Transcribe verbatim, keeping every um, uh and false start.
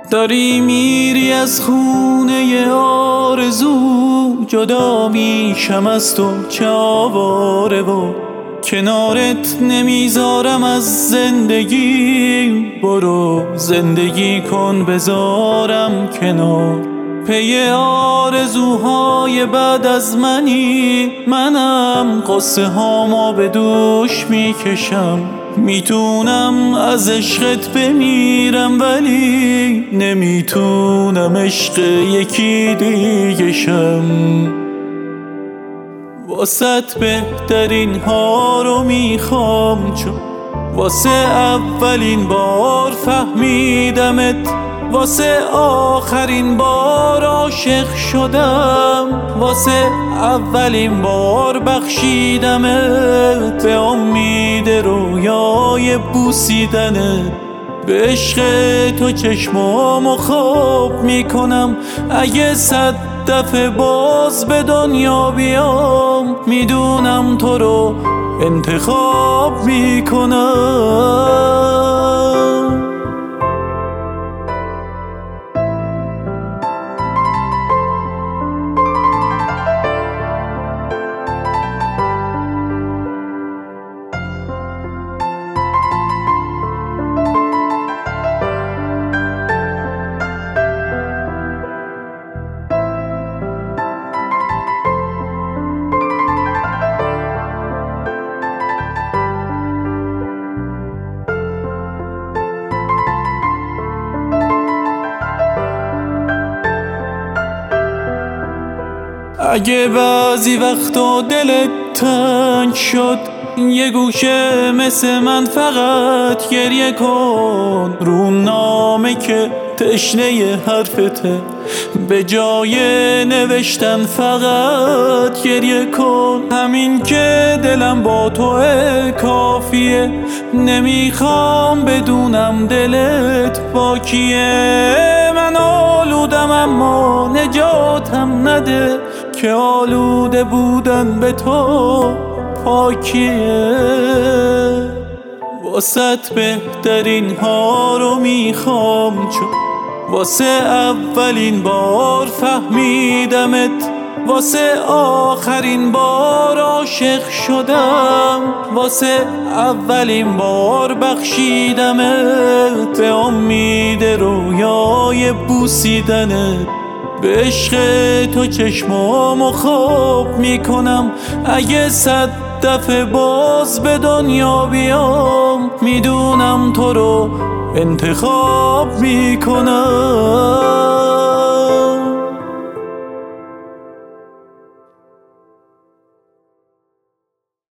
داری میری از خونه آرزو، جدا میشم از تو چه آواره و کنارت نمیذارم از زندگی. برو زندگی کن بذارم کنار، پی آرزوهای بعد از منی. منم قصه هامو به دوش میکشم، میتونم از عشقت بمیرم ولی نمیتونم عشق یکی دیگه شم. واسه بهترین ها رو میخوام، چون واسه اولین بار فهمیدمت، واسه آخرین بار عاشق شدم، واسه اولین بار بخشیدمت به امید رویای بوسیدنت. به عشق تو چشمامو خواب میکنم، اگه صد دفعه باز به دنیا بیام میدونم تو رو انتخاب میکنم. اگه بعضی وقتا دلت تنگ شد، یه گوشه مثل من فقط گریه کن. رو نامه که تشنه حرفته، به جای نوشتن فقط گریه کن. همین که دلم با تو کافیه، نمیخوام بدونم دلت با کیه. من آلودم اما نجاتم نده، که آلوده بودن به تو پاکیه. واسه بهترین ها رو میخوام، چون واسه اولین بار فهمیدمت، واسه آخرین بار عاشق شدم، واسه اولین بار بخشیدمت به امید رویای بوسیدنت. به عشق تو چشمامو خواب میکنم، اگه صد دفعه باز به دنیا بیام میدونم تو رو انتخاب میکنم.